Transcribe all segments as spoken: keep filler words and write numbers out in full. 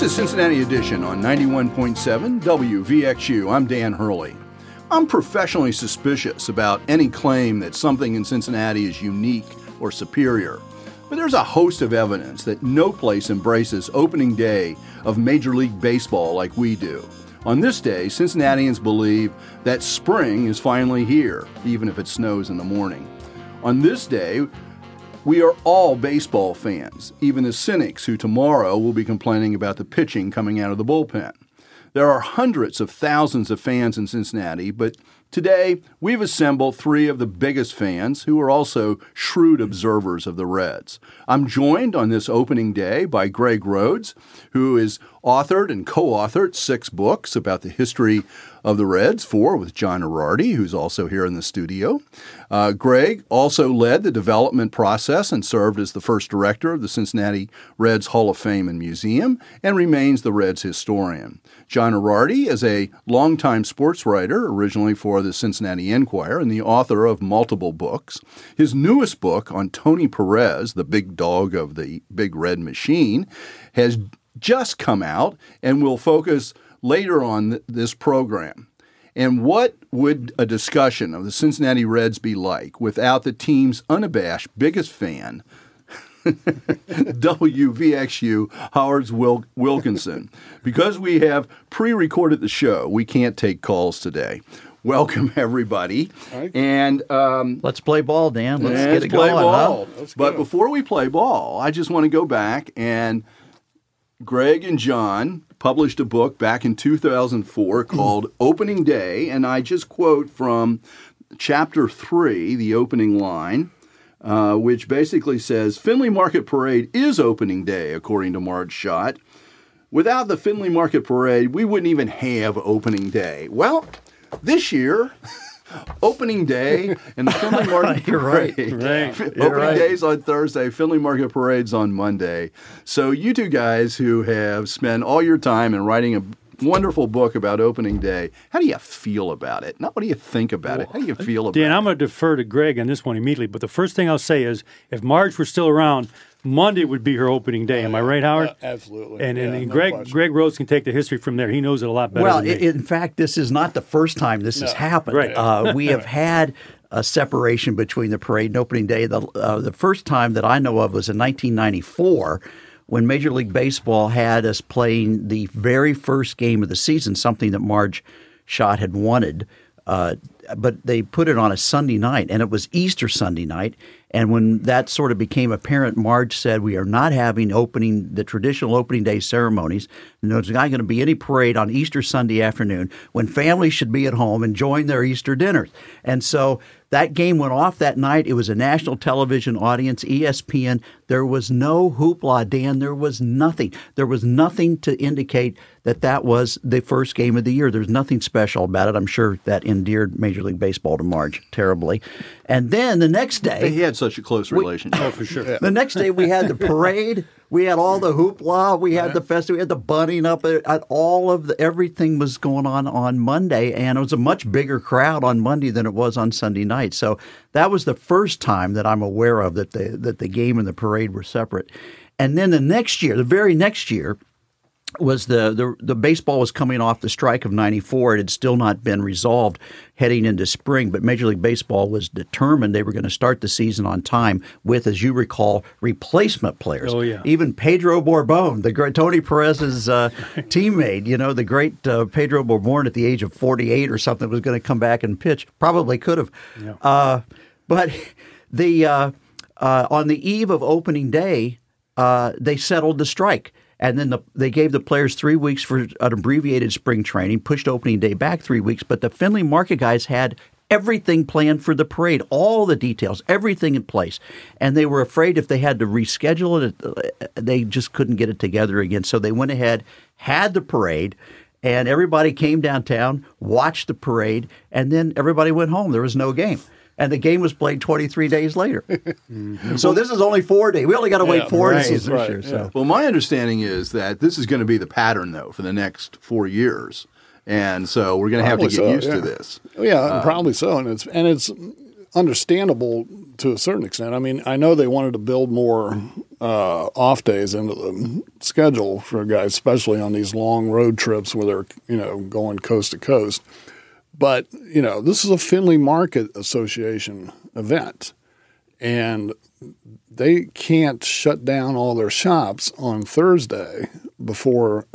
is Cincinnati Edition on ninety-one point seven W V X U. I'm Dan Hurley. I'm professionally suspicious about any claim that something in Cincinnati is unique or superior. But there's a host of evidence that no place embraces opening day of Major League Baseball like we do. On this day, Cincinnatians believe that spring is finally here, even if it snows in the morning. On this day, we are all baseball fans, even the cynics who tomorrow will be complaining about the pitching coming out of the bullpen. There are hundreds of thousands of fans in Cincinnati, but today we've assembled three of the biggest fans who are also shrewd observers of the Reds. I'm joined on this opening day by Greg Rhodes, who has authored and co-authored six books about the history of the Reds, four with John Arardi, who's also here in the studio. Uh, Greg also led the development process and served as the first director of the Cincinnati Reds Hall of Fame and Museum, and remains the Reds historian. John Arardi is a longtime sports writer, originally for the Cincinnati Enquirer, and the author of multiple books. His newest book on Tony Perez, the big dog of the Big Red Machine, has just come out and will focus later on th- this program. And what would a discussion of the Cincinnati Reds be like without the team's unabashed biggest fan, W V X U, Howard Wil- Wilkinson? Because we have pre-recorded the show, we can't take calls today. Welcome, everybody. Right. And um, let's play ball, Dan. Let's, let's get it play going. Ball. Huh? But before we play ball, I just want to go back, and Greg and John published a book back in two thousand four called Opening Day, and I just quote from chapter three, the opening line, uh, which basically says, Findlay Market Parade is opening day, according to Marge Schott. Without the Findlay Market Parade, we wouldn't even have opening day. Well, this year, opening day and the Findlay Market You're Parade. Right. Right. Opening You're right. day's on Thursday, Findlay Market Parade's on Monday. So you two guys who have spent all your time in writing a wonderful book about opening day, how do you feel about it? Not what do you think about it? How do you feel about Dan, it? I'm going to defer to Greg on this one immediately, but the first thing I'll say is if Marge were still around, Monday would be her opening day. Am I right, Howard? Uh, absolutely. And, and, Yeah, and no Greg question. Greg Rhodes can take the history from there. He knows it a lot better Well, than me. i- in fact, this is not the first time this has happened. Right. Uh, we have had a separation between the parade and opening day. The, uh, the first time that I know of was in nineteen ninety-four when Major League Baseball had us playing the very first game of the season, something that Marge Schott had wanted. Uh, but they put it on a Sunday night, and it was Easter Sunday night. And when that sort of became apparent, Marge said, we are not having opening the traditional opening day ceremonies. There's not going to be any parade on Easter Sunday afternoon when families should be at home enjoying their Easter dinners. And so that game went off that night. It was a national television audience, E S P N. There was no hoopla, Dan. There was nothing. There was nothing to indicate that that was the first game of the year. There's nothing special about it. I'm sure that endeared Major League Baseball to Marge terribly. And then the next day, They had such a close relationship. oh, for sure. the next day we had the parade. We had all the hoopla. We had the festival. We had the bunting up. At all of the everything was going on on Monday, and it was a much bigger crowd on Monday than it was on Sunday night. So that was the first time that I'm aware of that the that the game and the parade were separate. And then the next year, the very next year, was the, the the baseball was coming off the strike of ninety-four. It had still not been resolved heading into spring, but Major League Baseball was determined they were going to start the season on time with, as you recall, replacement players. Oh, yeah. Even Pedro Borbon, the great Tony Perez's uh, teammate, you know, the great uh, Pedro Borbon at the age of forty-eight or something was going to come back and pitch. Probably could have. Yeah. Uh, but the uh, uh, on the eve of opening day, uh, they settled the strike. And then the, they gave the players three weeks for an abbreviated spring training, pushed opening day back three weeks. But the Findlay Market guys had everything planned for the parade, all the details, everything in place. And they were afraid if they had to reschedule it, they just couldn't get it together again. So they went ahead, had the parade, and everybody came downtown, watched the parade, and then everybody went home. There was no game. And the game was played twenty-three days later. Mm-hmm. So this is only four days. We only got to wait Yeah, four right, days this right, year. yeah. So. Well, my understanding is that this is going to be the pattern, though, for the next four years. And so we're going to have to Probably get so, used yeah. to this. Yeah, probably so. And it's and it's understandable to a certain extent. I mean, I know they wanted to build more uh, off days into the schedule for guys, especially on these long road trips where they're, you know, going coast to coast. But, you know, this is a Findlay Market Association event, and they can't shut down all their shops on Thursday before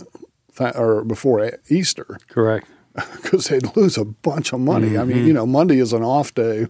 or before Easter. Correct. Because they'd lose a bunch of money. Mm-hmm. I mean, you know, Monday is an off day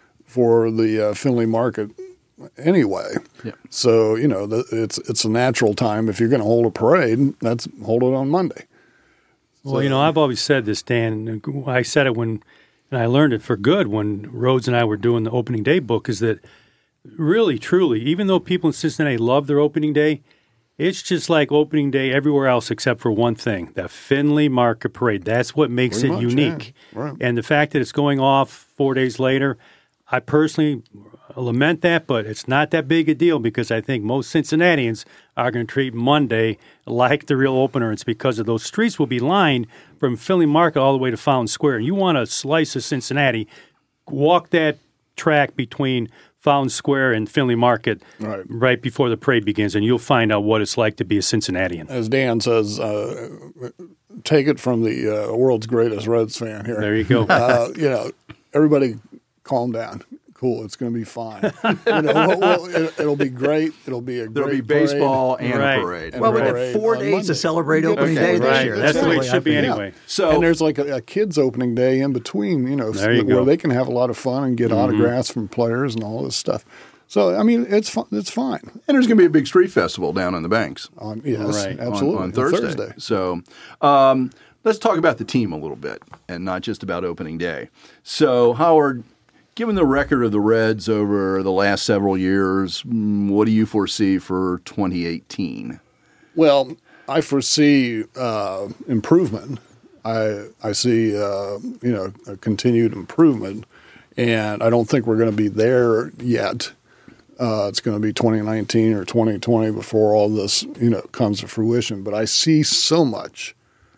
for the uh, Findlay Market anyway. Yeah. So, you know, the, it's it's a natural time. If you're going to hold a parade, that's hold it on Monday. Well, so, you know, I've always said this, Dan. I said it when, and I learned it for good when Rhodes and I were doing the opening day book, is that really, truly, even though people in Cincinnati love their opening day, it's just like opening day everywhere else except for one thing, the Findlay Market Parade. That's what makes Pretty it much, unique. Yeah. Right. And the fact that it's going off four days later, I personally lament that, but it's not that big a deal because I think most Cincinnatians are going to treat Monday like the real opener. It's because of those streets will be lined from Findlay Market all the way to Fountain Square. And you want a slice of Cincinnati, walk that track between Fountain Square and Findlay Market right. right before the parade begins, and you'll find out what it's like to be a Cincinnatian. As Dan says, uh, take it from the uh, world's greatest Reds fan here. There you go. uh, you know, everybody calm down. Cool, it's going to be fine. You know, well, well, it, it'll be great. It'll be a There'll great be baseball parade. and right. a parade. Well, we parade have four days Monday. to celebrate opening okay, day this right. year. That's, That's the way it really should be anyway. Yeah. So, and there's like a, a kids opening day in between, you know, there you where go. they can have a lot of fun and get mm-hmm. autographs from players and all this stuff. So, I mean, it's fun, it's fine. And there's going to be a big street festival down on the banks. Um, yes, right. absolutely. On, on Thursday. Thursday. So um, let's talk about the team a little bit and not just about opening day. So, Howard, given the record of the Reds over the last several years, what do you foresee for twenty eighteen? Well, I foresee uh, improvement. I I see uh, you know a continued improvement, and I don't think we're going to be there yet. Uh, it's going to be twenty nineteen or twenty twenty before all this you know comes to fruition. But I see so much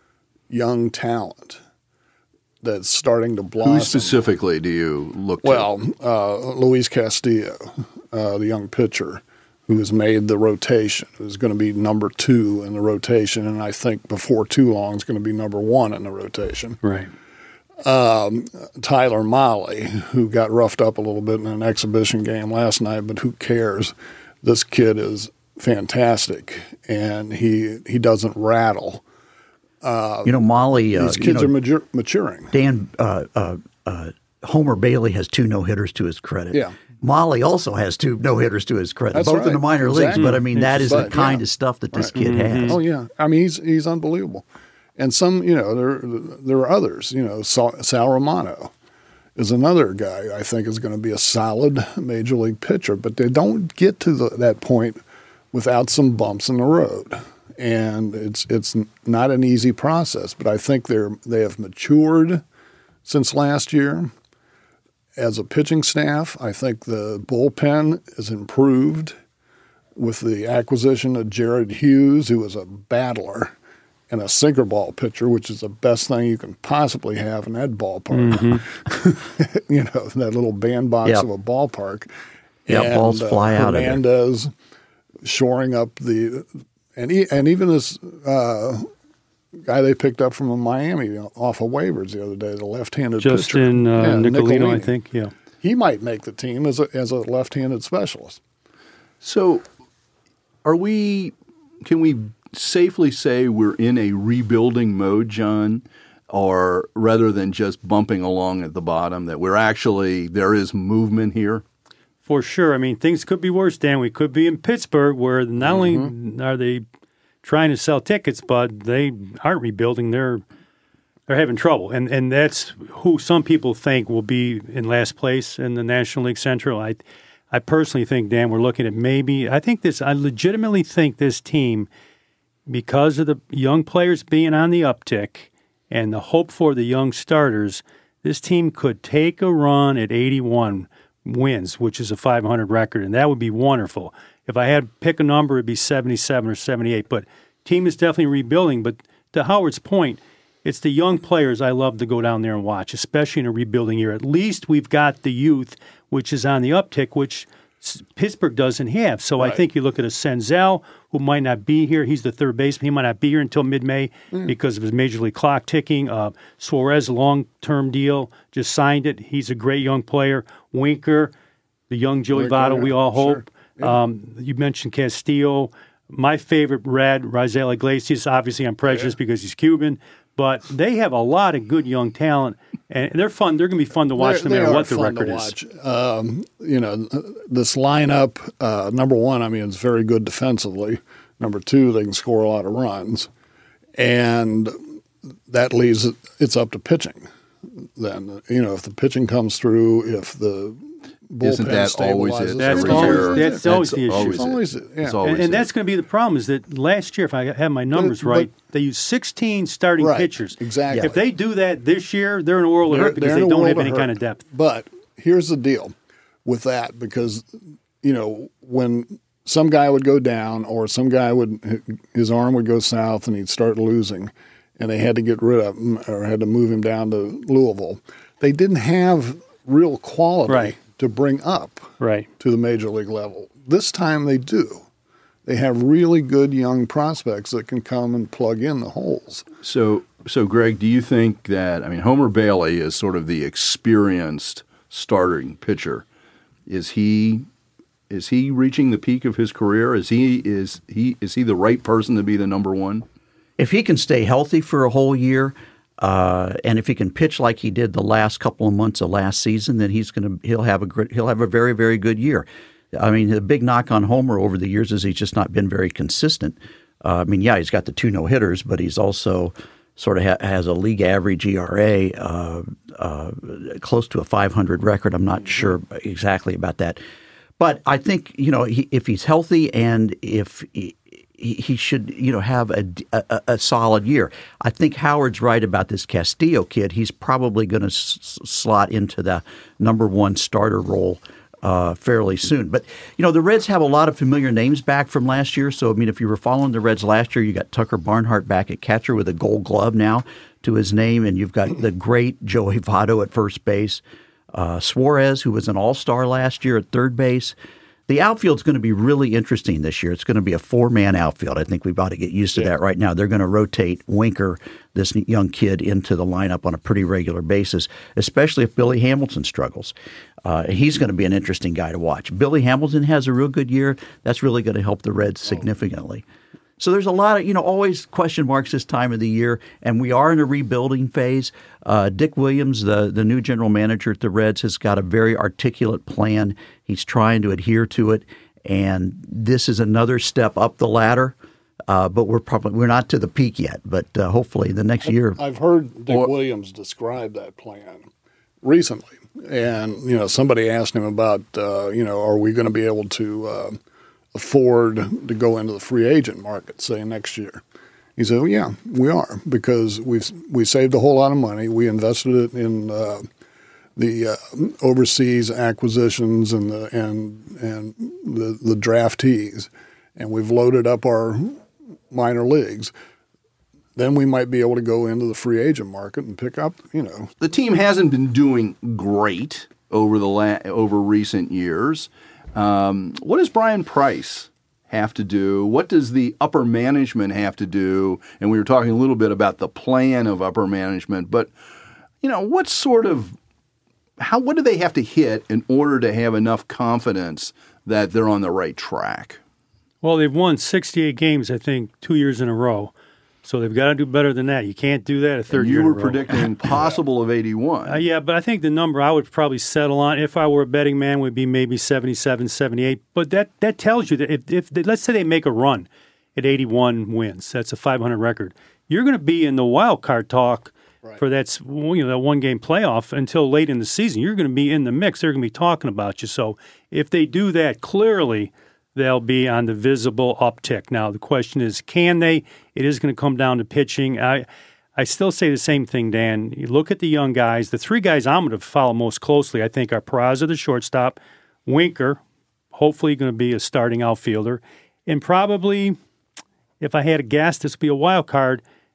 young talent that's starting to blossom. Who specifically do you look to? Well, uh, Luis Castillo, uh, the young pitcher, who has made the rotation, who's going to be number two in the rotation, and I think before too long is going to be number one in the rotation. Right. Um, Tyler Mahle, who got roughed up a little bit in an exhibition game last night, but who cares? This kid is fantastic, and he he doesn't rattle. Uh, you know, Mahle. Uh, these kids you know, are mature, maturing. Dan uh, uh, uh, Homer Bailey has two no hitters to his credit. Yeah. Mahle also has two no hitters to his credit, That's both right. in the minor exactly. leagues. But I mean, that is but, the kind yeah. of stuff that this right. kid mm-hmm. has. Oh yeah, I mean he's he's unbelievable, and some you know there there are others. You know, Sal, Sal Romano is another guy I think is going to be a solid major league pitcher, but they don't get to the, that point without some bumps in the road. And it's it's not an easy process, but I think they're they have matured since last year. As a pitching staff, I think the bullpen is improved with the acquisition of Jared Hughes, who is a battler and a sinker ball pitcher, which is the best thing you can possibly have in that ballpark. Mm-hmm. You know, that little bandbox yep. of a ballpark. Yeah, and, balls fly uh, out of it. Hernandez shoring up the and he, and even this uh, guy they picked up from Miami off of waivers the other day, the left-handed Justin pitcher. uh, yeah, Nicolino, Nicolini. I think. Yeah, he might make the team as a, as a left-handed specialist. So, are we? Can we safely say we're in a rebuilding mode, John, or rather than just bumping along at the bottom, that we're actually there is movement here? for sure. I mean, things could be worse, Dan. We could be in Pittsburgh, where not mm-hmm. only are they trying to sell tickets, but they aren't rebuilding. They're they're having trouble, and and that's who some people think will be in last place in the National League Central. I I personally think, Dan, we're looking at maybe. I think this. I legitimately think this team, because of the young players being on the uptick and the hope for the young starters, this team could take a run at eighty-one wins, which is a five hundred record, and that would be wonderful. If I had to pick a number, it'd be seventy-seven or seventy-eight. But team is definitely rebuilding. But to Howard's point, it's the young players I love to go down there and watch, especially in a rebuilding year. At least we've got the youth, which is on the uptick, which Pittsburgh doesn't have. So right. I think you look at a Senzel, who might not be here. He's the third baseman. He might not be here until mid-May mm. because of his major league clock ticking. Uh, Suarez, long-term deal, just signed it. He's a great young player. Winker, the young Joey Votto, we all hope. Sure. Yeah. Um, you mentioned Castillo. My favorite Red, Raisel Iglesias. Obviously, I'm prejudiced yeah. because he's Cuban. But they have a lot of good young talent, and they're fun. They're going to be fun to watch they're, no matter what the record is. Um, you know, this lineup, uh, number one, I mean, it's very good defensively. Number two, they can score a lot of runs. And that leaves it, it's up to pitching. Then, you know, if the pitching comes through, if the bullpen Isn't that always it? That's Every always, year. that's always the issue. Always always it. it. Yeah. It's always and and it. that's going to be the problem is that last year, if I have my numbers But- right, but- they used sixteen starting Right, pitchers. exactly. If they do that this year, they're in a world of They're- hurt because they're they in a don't world have of any hurt. kind of depth. But here's the deal with that, because, you know, when some guy would go down or some guy would, his arm would go south and he'd start losing and they had to get rid of him or had to move him down to Louisville, they didn't have real quality Right. to bring up Right. to the major league level. This time they do. They have really good young prospects that can come and plug in the holes. So, so Greg, do you think that, I mean, Homer Bailey is sort of the experienced starting pitcher. Is he is he reaching the peak of his career? Is he is he is he the right person to be the number one? If he can stay healthy for a whole year, uh, and if he can pitch like he did the last couple of months of last season, then he's going to he'll have a great, he'll have a very very good year. I mean, the big knock on Homer over the years is he's just not been very consistent. Uh, I mean, yeah, he's got the two no hitters, but he's also sort of ha- has a league average E R A uh, uh, close to a five hundred record. I'm not sure exactly about that, but I think you know he, if he's healthy and if he, he should you know have a, a, a solid year. I think Howard's right about this Castillo kid. He's probably going to s- slot into the number one starter role Uh, fairly soon. But, you know, the Reds have a lot of familiar names back from last year. So, I mean, if you were following the Reds last year, you got Tucker Barnhart back at catcher with a gold glove now to his name. And you've got the great Joey Votto at first base. Uh, Suarez, who was an all-star last year at third base. The outfield's going to be really interesting this year. It's going to be a four-man outfield. I think we've got to get used to yeah. that right now. They're going to rotate Winker, this young kid, into the lineup on a pretty regular basis, especially if Billy Hamilton struggles. Uh, he's going to be an interesting guy to watch. Billy Hamilton has a real good year. That's really going to help the Reds significantly. So there's a lot of, you know, always question marks this time of the year, and we are in a rebuilding phase. Uh, Dick Williams, the, the new general manager at the Reds, has got a very articulate plan. He's trying to adhere to it, and this is another step up the ladder. Uh, but we're probably we're not to the peak yet. But uh, hopefully the next year. I've heard Dick Williams describe that plan recently, and you know somebody asked him about uh, you know are we going to be able to uh, afford to go into the free agent market, say, next year? He said, well, yeah, we are, because we've we saved a whole lot of money. We invested it in uh, the uh, overseas acquisitions and the and and the, the draftees, and we've loaded up our minor leagues. Then we might be able to go into the free agent market and pick up, you know. The team hasn't been doing great over the la- over recent years. Um, what does Brian Price have to do? What does the upper management have to do? And we were talking a little bit about the plan of upper management, but you know, what sort of how what do they have to hit in order to have enough confidence that they're on the right track? Well, they've won sixty-eight games, I think, two years in a row. So they've got to do better than that. You can't do that a third and year you in were a row. predicting possible of eighty-one. Uh, yeah, but I think the number I would probably settle on, if I were a betting man, would be maybe seventy-seven, seventy-eight. But that, that tells you that if, if they, let's say they make a run at eighty-one wins, that's a five hundred record, you're going to be in the wild card talk right. for that, you know, that one-game playoff until late in the season. You're going to be in the mix. They're going to be talking about you. So if they do that, clearly they'll be on the visible uptick. Now, the question is, can they? It is going to come down to pitching. I I still say the same thing, Dan. You look at the young guys. The three guys I'm going to follow most closely, I think, are Peraza, the shortstop, Winker, hopefully going to be a starting outfielder, and probably, if I had a guess, this would be a wild card,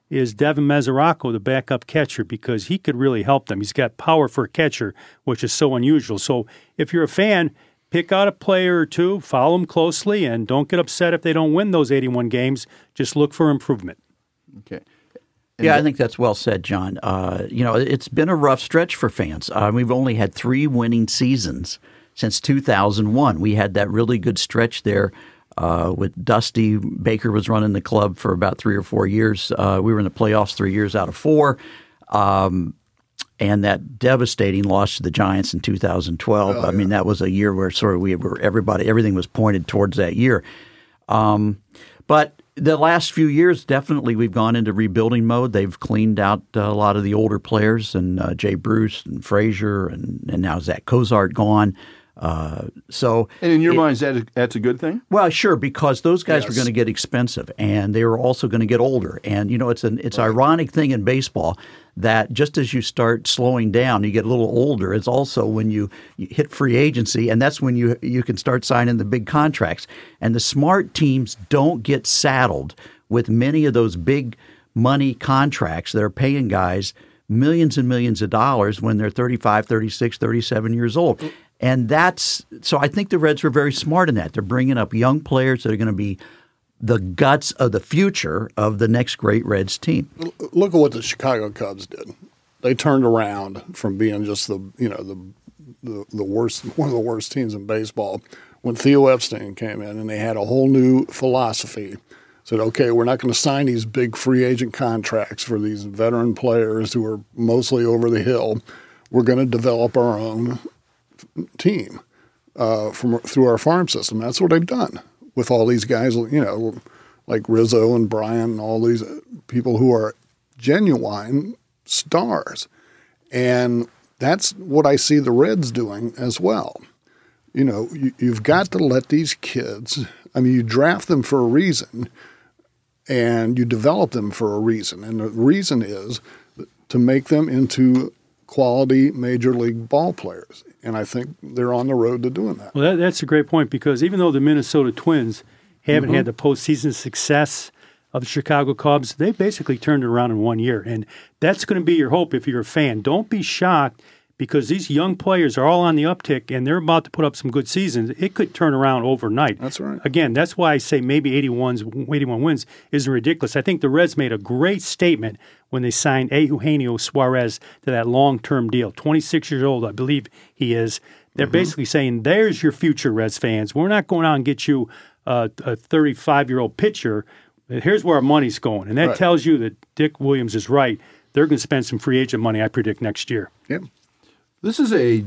is Devin Mesoraco, the backup catcher, because he could really help them. He's got power for a catcher, which is so unusual. So if you're a fan, pick out a player or two, follow them closely, and don't get upset if they don't win those eighty-one games. Just look for improvement. Okay. Yeah, I think that's well said, John. Uh, you know, it's been a rough stretch for fans. Uh, we've only had three winning seasons since two thousand one. We had that really good stretch there uh, with Dusty. Baker was running the club for about three or four years. Uh, we were in the playoffs three years out of four. Um, and that devastating loss to the Giants in two thousand twelve. Oh, I yeah. mean, that was a year where sort of we were everybody, everything was pointed towards that year. Um, but the last few years, definitely, we've gone into rebuilding mode. They've cleaned out uh, a lot of the older players, and uh, Jay Bruce and Frazier, and, and now Zach Cozart gone. Uh, so, and in your it, minds, that that's a good thing? Well, sure, because those guys yes. were going to get expensive, and they were also going to get older. And you know, it's an it's right. ironic thing in baseball that just as you start slowing down, you get a little older. It's also when you, you hit free agency, and that's when you you can start signing the big contracts. And the smart teams don't get saddled with many of those big money contracts that are paying guys millions and millions of dollars when they're thirty-five, thirty-six, thirty-seven years old. And that's so I think the Reds were very smart in that. They're bringing up young players that are going to be the guts of the future of the next great Reds team. Look at what the Chicago Cubs did. They turned around from being just the you know the the, the worst one of the worst teams in baseball when Theo Epstein came in, and they had a whole new philosophy. Said, okay, we're not going to sign these big free agent contracts for these veteran players who are mostly over the hill. We're going to develop our own team uh, from through our farm system. That's what they've done with all these guys, you know, like Rizzo and Brian and all these people who are genuine stars. And that's what I see the Reds doing as well. You know, you, you've got to let these kids, I mean, you draft them for a reason and you develop them for a reason. And the reason is to make them into quality major league ball players. And I think they're on the road to doing that. Well, that, that's a great point, because even though the Minnesota Twins haven't mm-hmm. had the postseason success of the Chicago Cubs, they basically turned it around in one year. And that's going to be your hope if you're a fan. Don't be shocked, because these young players are all on the uptick and they're about to put up some good seasons. It could turn around overnight. That's right. Again, that's why I say maybe eighty-one's, eighty-one wins isn't ridiculous. I think the Reds made a great statement when they signed Eugenio Suarez to that long-term deal. twenty-six years old, I believe he is. They're mm-hmm. basically saying, there's your future, Reds fans. We're not going out and get you uh, a thirty-five-year-old pitcher. Here's where our money's going. And that right. tells you that Dick Williams is right. They're going to spend some free agent money, I predict, next year. Yep. This is a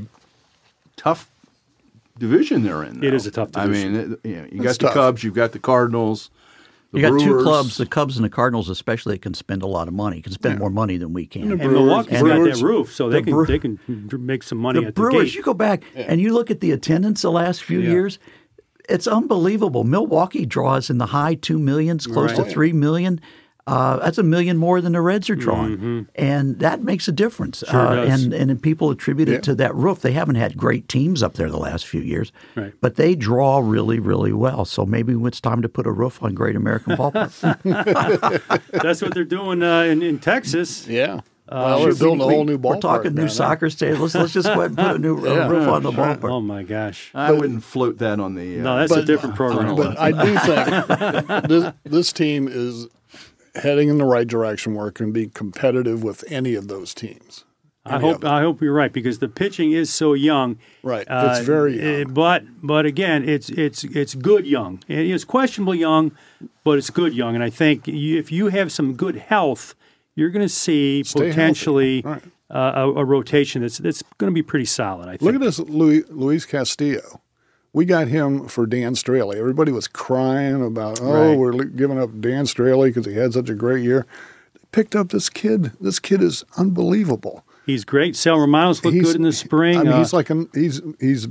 tough division they're in, though. It is a tough division. I mean, it, you, know, you got It's the tough. Cubs, you've got the Cardinals, the You got Brewers. two clubs, the Cubs and the Cardinals especially, can spend a lot of money, can spend Yeah. more money than we can. And the And Brewers- Milwaukee's Brewers- got that roof, so they the can Bre- they can make some money the at Brewers, the gate. you go back and you look at the attendance the last few Yeah. years, it's unbelievable. Milwaukee draws in the high two millions, close to Right. three million. Uh, that's a million more than the Reds are drawing, Mm-hmm. and that makes a difference. Sure uh, does. and and people attribute it Yeah. to that roof. They haven't had great teams up there the last few years, Right. but they draw really, really well. So maybe it's time to put a roof on Great American Ballpark. That's what they're doing uh, in, in Texas. Yeah. well, they're Should building a we- whole new ballpark. We're talking new down soccer stadium. Let's let's just go ahead and put a new uh, Yeah. roof on the Sure. ballpark. Oh, my gosh. I wouldn't float that on the. Uh, No, that's a but- different program. But I do think this, this team is heading in the right direction where it can be competitive with any of those teams. I Any hope of them. I hope you're right, because the pitching is so young. Right. It's very uh, young. But but again, it's it's it's good young. It's questionable young, but it's good young. And I think you, if you have some good health, you're going to see Stay potentially healthy. Right. uh, a, a rotation that's that's going to be pretty solid. I think. Look at this Luis, Luis Castillo. We got him for Dan Straley. Everybody was crying about, oh, Right. we're giving up Dan Straley because he had such a great year. They picked up this kid. This kid is unbelievable. He's great. Sal Romanos looked He's- good in the spring. I mean, Uh, he's like an, he's he's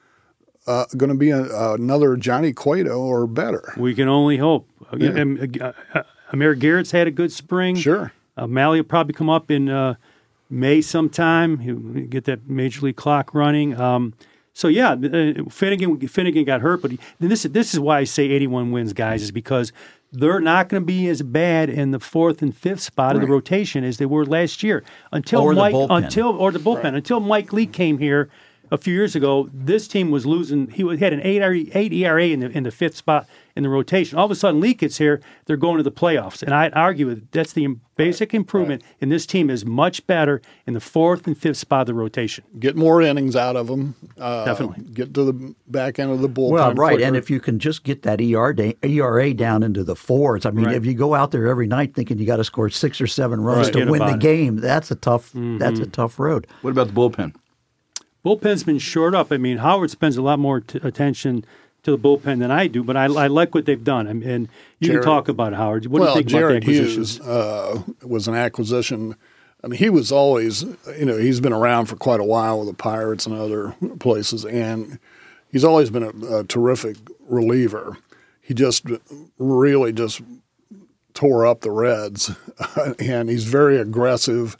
uh, going to be a, another Johnny Cueto or better. we can only hope. Yeah. Um, uh, uh, Amir Garrett's had a good spring. Sure. Uh, Malley will probably come up in uh, May sometime. He'll get that major league clock running. Um, so yeah, uh, Finnegan Finnegan got hurt, but he, this this is why I say eighty-one wins, guys, is because they're not going to be as bad in the fourth and fifth spot right. of the rotation as they were last year. Until or Mike, the bullpen. until or the bullpen, right. until Mike Leake came here a few years ago, this team was losing. He had an eight, eight E R A in the in the fifth spot in the rotation. All of a sudden, Leake gets here, they're going to the playoffs, and I'd argue with that's the basic improvement right. in this team is much better in the fourth and fifth spot of the rotation. Get more innings out of them. Uh, Definitely. Get to the back end of the bullpen. Well, right, quicker. and if you can just get that E R A down into the fours, I mean, right. if you go out there every night thinking you got to score six or seven runs Right. to win the it. game, that's a tough. Mm-hmm. That's a tough road. What about the bullpen? Bullpen's been shored up. I mean, Howard spends a lot more t- attention to the bullpen than I do, but I, I like what they've done. I mean, and you Jared, can talk about it, Howard. What well, do you think Jared about the acquisitions? Hughes uh, was an acquisition. I mean, he was always, you know, he's been around for quite a while with the Pirates and other places, and he's always been a, a terrific reliever. He just really just tore up the Reds, and he's very aggressive.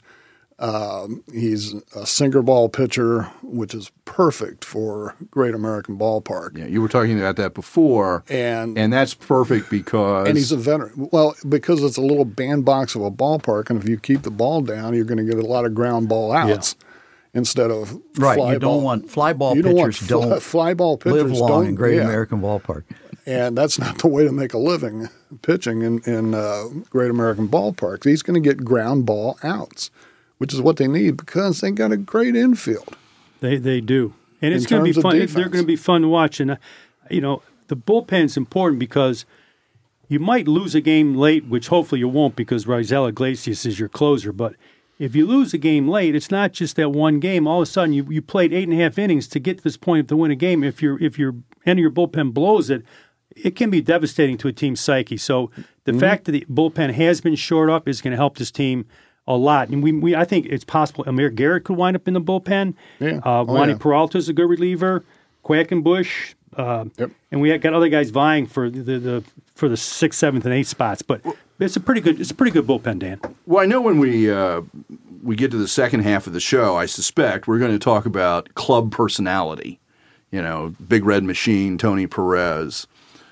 Um, he's a sinker ball pitcher, which is perfect for Great American Ballpark. Yeah, you were talking about that before, and and that's perfect because and he's a veteran. Well, because it's a little bandbox of a ballpark, and if you keep the ball down, you're going to get a lot of ground ball outs yeah. instead of right. fly you don't ball. want fly ball you pitchers don't want fly, don't fly ball pitchers live long don't, in Great yeah. American Ballpark. And that's not the way to make a living pitching in in uh, Great American Ballpark. He's going to get ground ball outs, which is what they need because they got a great infield. They they do, and it's In going to be terms of fun. defense. They're going to be fun to watch, and uh, you know the bullpen's important because you might lose a game late, which hopefully you won't because Raisel Iglesias is your closer. But if you lose a game late, it's not just that one game. All of a sudden, you, you played eight and a half innings to get to this point to win a game. If your if your end of your bullpen blows it, it can be devastating to a team's psyche. So the mm-hmm. fact that the bullpen has been shored up is going to help this team a lot. And we, we I think it's possible Amir Garrett could wind up in the bullpen. Yeah. Uh, oh, Wandy yeah. Peralta's a good reliever. Quackenbush. Uh, yep. And we got other guys vying for the, the, the for the sixth, seventh, and eighth spots. But it's a pretty good it's a pretty good bullpen, Dan. Well, I know when we uh, we get to the second half of the show, I suspect we're going to talk about club personality. You know, Big Red Machine, Tony Perez.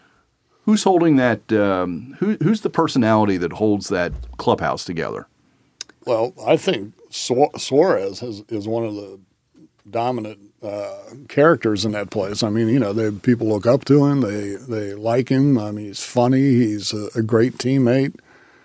Who's holding that? Um, who, who's the personality that holds that clubhouse together? Well, I think Suarez has, is one of the dominant uh, characters in that place. I mean, you know, they, people look up to him. They they like him. I mean, he's funny. He's a, a great teammate.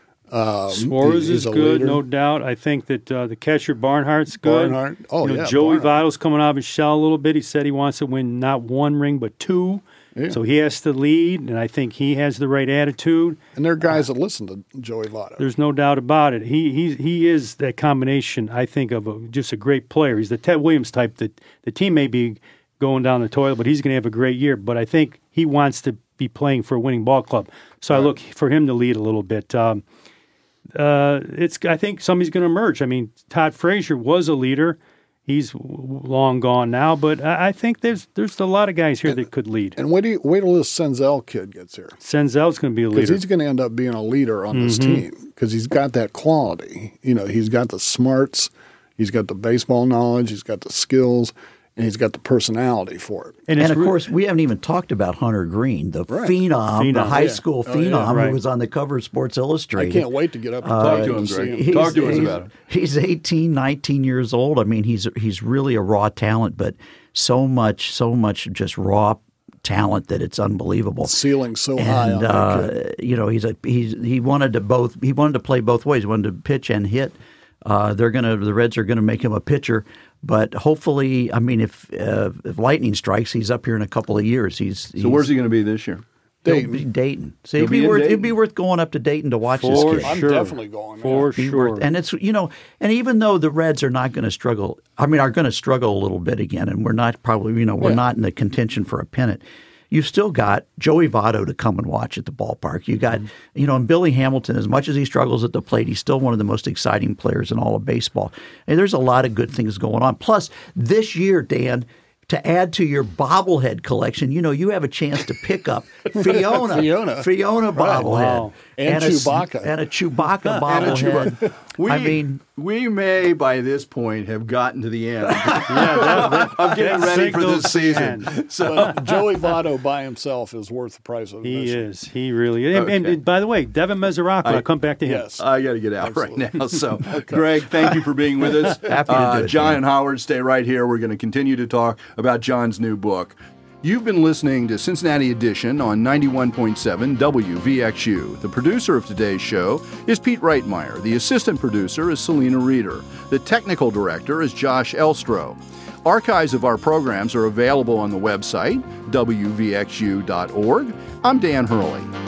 Um, Suarez he, is good, leader. no doubt. I think that uh, the catcher Barnhart's good. Barnhart. Oh, you know, yeah. Joey Barnhart. Votto's coming out of his shell a little bit. He said he wants to win not one ring but two. Yeah. So he has to lead, and I think he has the right attitude. And there are guys that listen to Joey Votto. There's no doubt about it. He he he is that combination, I think, of a, just a great player. He's the Ted Williams type that the team may be going down the toilet, but he's going to have a great year. But I think he wants to be playing for a winning ball club. So right. I look for him to lead a little bit. Um, uh, it's I think somebody's going to emerge. I mean, Todd Frazier was a leader. He's long gone now, but I think there's there's a lot of guys here and, that could lead. And wait, do you, wait till this Senzel kid gets here. Senzel's going to be a leader. Because he's going to end up being a leader on this mm-hmm. team because he's got that quality. You know, he's got the smarts, he's got the baseball knowledge, he's got the skills, and he's got the personality for it. And, and of re- course, we haven't even talked about Hunter Green, the right. phenom, phenom, the high yeah. school oh, phenom yeah, right. who was on the cover of Sports Illustrated. I can't wait to get up and Uh, Talk to him, see Greg. him. Talk to us he's, about it. He's eighteen, nineteen years old. I mean, he's he's really a raw talent, but so much, so much just raw talent that it's unbelievable. Ceiling so high and on uh, that kid. you know, he's a he's he wanted to both he wanted to play both ways. He wanted to pitch and hit. Uh, they're gonna the Reds are gonna make him a pitcher, but hopefully, I mean, if uh, if lightning strikes, he's up here in a couple of years. He's, he's So where's he going to be this year? Dayton. Dayton. Dayton. So He'll it'd be be in worth Dayton. it'd be worth going up to Dayton to watch For this kid. I'm sure. definitely going For there. Be sure. worth- and it's you know, and even though the Reds are not going to struggle, I mean, are going to struggle a little bit again, and we're not probably you know we're Yeah. not in the contention for a pennant. You've still got Joey Votto to come and watch at the ballpark. You got, mm-hmm. you know, and Billy Hamilton, as much as he struggles at the plate, he's still one of the most exciting players in all of baseball. And there's a lot of good things going on. Plus, this year, Dan, to add to your bobblehead collection, you know, you have a chance to pick up Fiona, Fiona. Fiona Right. bobblehead. Wow. And a, Chewbacca. and a Chewbacca And a bobblehead. Chewbacca. We, I mean, we may by this point have gotten to the end. Yeah, that, that, I'm getting that ready for signals this the season. end. So But Joey Votto by himself is worth the price of He admission. is. He really is. And, and, Okay. and by the way, Devin Mesoraco, I- I'll come back to him. Yes. I got to get out Absolutely. right now. So, Greg, thank you for being with us. Happy to uh, do it, John man. and Howard, stay right here. We're going to continue to talk about John's new book. You've been listening to Cincinnati Edition on ninety-one point seven W V X U. The producer of today's show is Pete Reitmeyer. The assistant producer is Selena Reeder. The technical director is Josh Elstro. Archives of our programs are available on the website, W V X U dot org. I'm Dan Hurley.